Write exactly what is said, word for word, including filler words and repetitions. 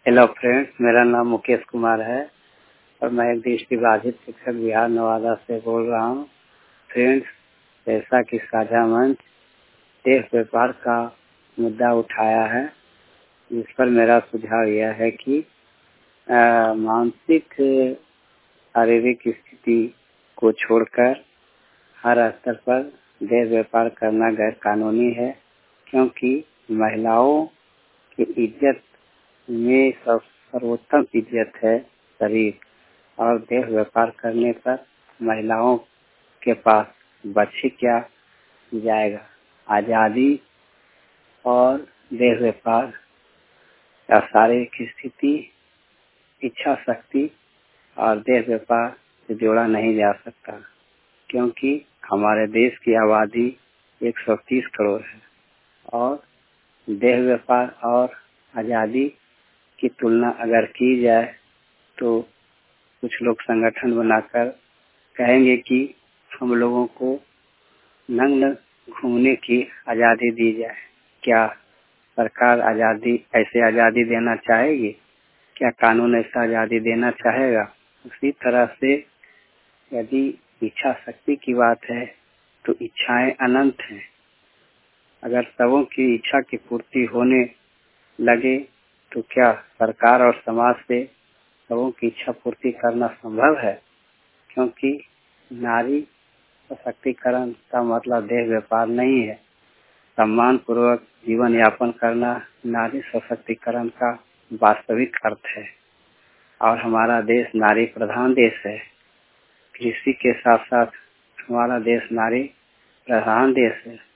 Hello friends, मेरा नाम मुकेश कुमार है और मैं एक दृष्टि बाधित शिक्षक बिहार नवादा से बोल रहा हूँ। फ्रेंड्स, जैसा कि साझा मंच देश व्यापार का मुद्दा उठाया है, इस पर मेरा सुझाव यह है कि आ, मानसिक शारीरिक स्थिति को छोड़कर हर स्तर पर देश व्यापार करना गैर कानूनी है, क्योंकि महिलाओं की इज्जत में सब सर्वोत्तम इज्जत है शरीर, और देश व्यापार करने पर महिलाओं के पास बच्चे क्या जाएगा। आज़ादी और देश व्यापार का शारीरिक स्थिति, इच्छा शक्ति और देश व्यापार से जोड़ा नहीं जा सकता, क्योंकि हमारे देश की आबादी एक सौ तीस करोड़ है और देश व्यापार और आज़ादी की तुलना अगर की जाए तो कुछ लोग संगठन बनाकर कहेंगे कि हम लोगों को नग्न घूमने की आज़ादी दी जाए। क्या सरकार आज़ादी ऐसे आज़ादी देना चाहेगी? क्या कानून ऐसा आज़ादी देना चाहेगा? उसी तरह से यदि इच्छा शक्ति की बात है तो इच्छाएं अनंत हैं। अगर सबों की इच्छा की पूर्ति होने लगे तो क्या सरकार और समाज से सबों की इच्छा पूर्ति करना संभव है? क्योंकि नारी सशक्तिकरण का मतलब देश व्यापार नहीं है। सम्मान पूर्वक जीवन यापन करना नारी सशक्तिकरण का वास्तविक अर्थ है। और हमारा देश नारी प्रधान देश है। कृषि के साथ साथ हमारा देश नारी प्रधान देश है।